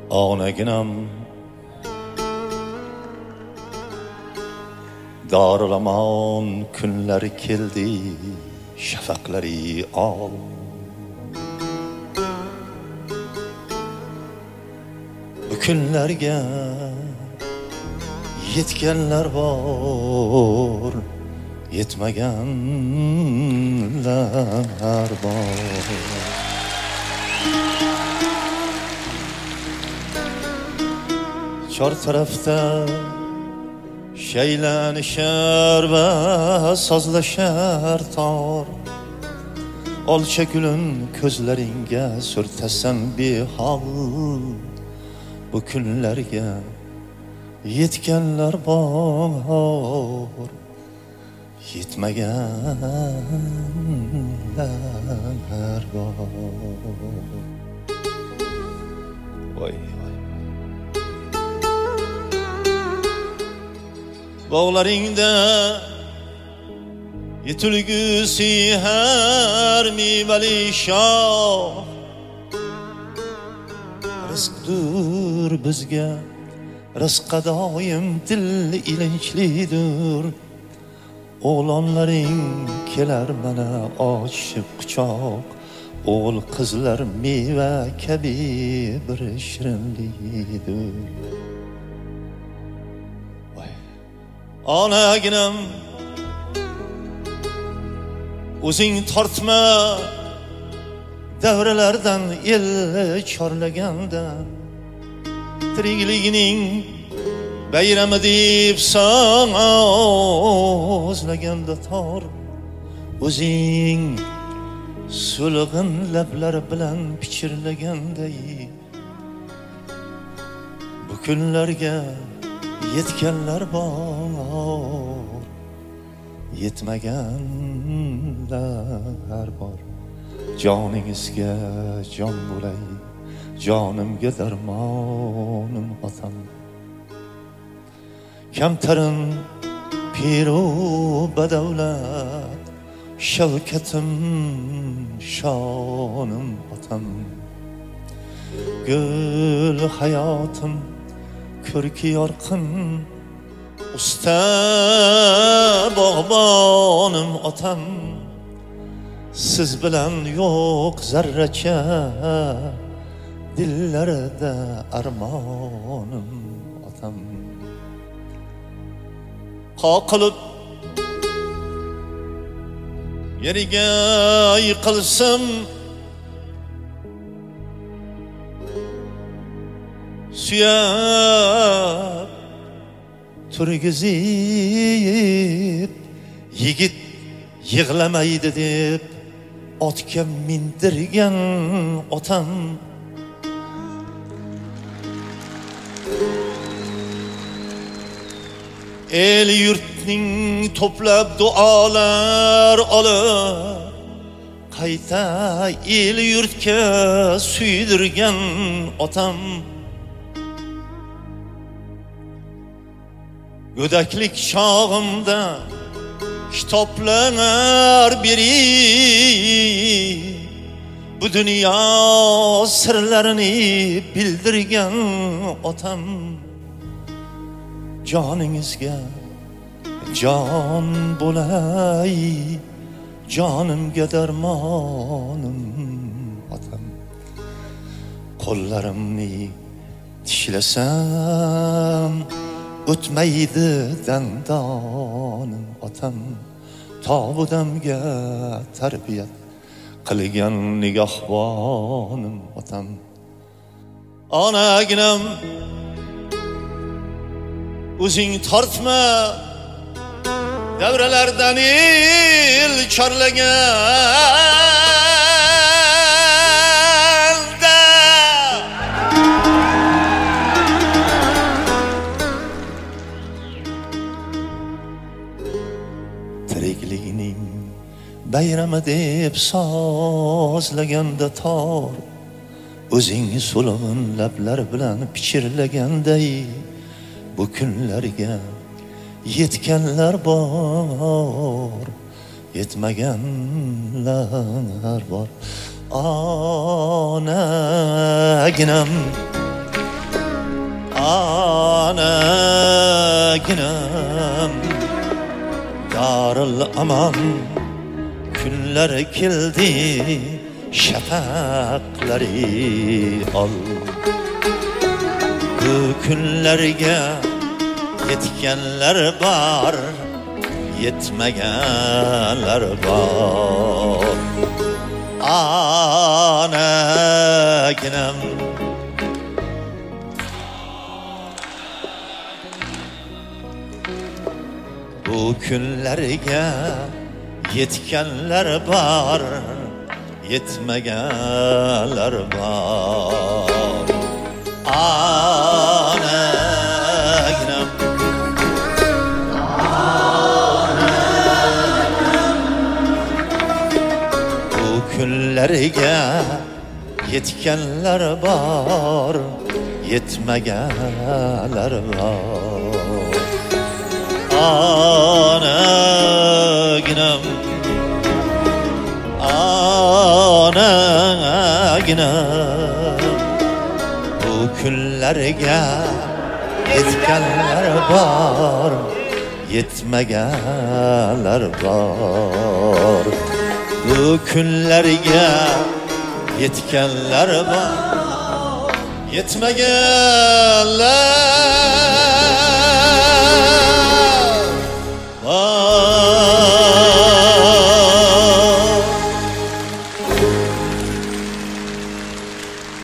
onaginam Darılaman kunlari keldi shafaqlari ol Bu kunlarga yetganlar bor yetmaganlar bor Chor tarafda shaylanishar va sozlashar tor Olcha gulin ko'zlaringga surtasan behol Bu kunlarga yetganlar bor yetmaganlar bor Voy Bog'laringda yetilgusi har mevali shoh Rizqdur bizga rizqa doim dil ilinchlidir O'g'lonlaring kelar mana ochib quchoq O'g'il qizlar meva kabi bir shirinlidir Onaginam o'zing tortma davralardan el chorlaganda tirikligining bayrami deb sozlaganda tor o'zing so'lg'in lablar bilan pichirlaganday bu kunlarga yetganlar bor yetmaganlar bor joningizga jon bo'lay jonimga darmonim otam kamtarin piru badavlat shavkatim shonim otam gul hayotim ko'rki yorqin usta bog'bonim otam siz bilan yo'q zarracha dillarda armonim otam qoqilib yeriga yiqilsam suyab turgizib yigit yig'lamaydi deb otga mindirgan otam el yurtning to'plab duolar olib qayta el yurtga suydirgan otam Go'daklik chog'imda kitoblar beri bu dunyo sirlarini bildirgan otam joningizga jon bo'lay jonimga darmonim otam qo'llarimni tishlasam o'tmaydi dandonim otam tobudamga tarbiyat qilgan nigohvonim otam onaginam o'zing tortma davralardan el chorlagan tirikligining bayrami deb sozlaganda tor o'zing so'lg'in lablar bilan pichirlaganday bu kunlarga yetganlar bor yetmaganlar bor onaginam Anaginam darıl aman kunlar keldi shafaqlari ol bu kunlarga yetganlar bor yetmaganlar bor anaginam bu kunlarga yetganlar bor yetmaganlar bor anaginam bu kunlarga yetganlar bor yetmaganlar bor anaginam anaginam bu kunlarga yetganlar bor yetmaganlar bor bu kunlarga yetganlar bor yetmaganlar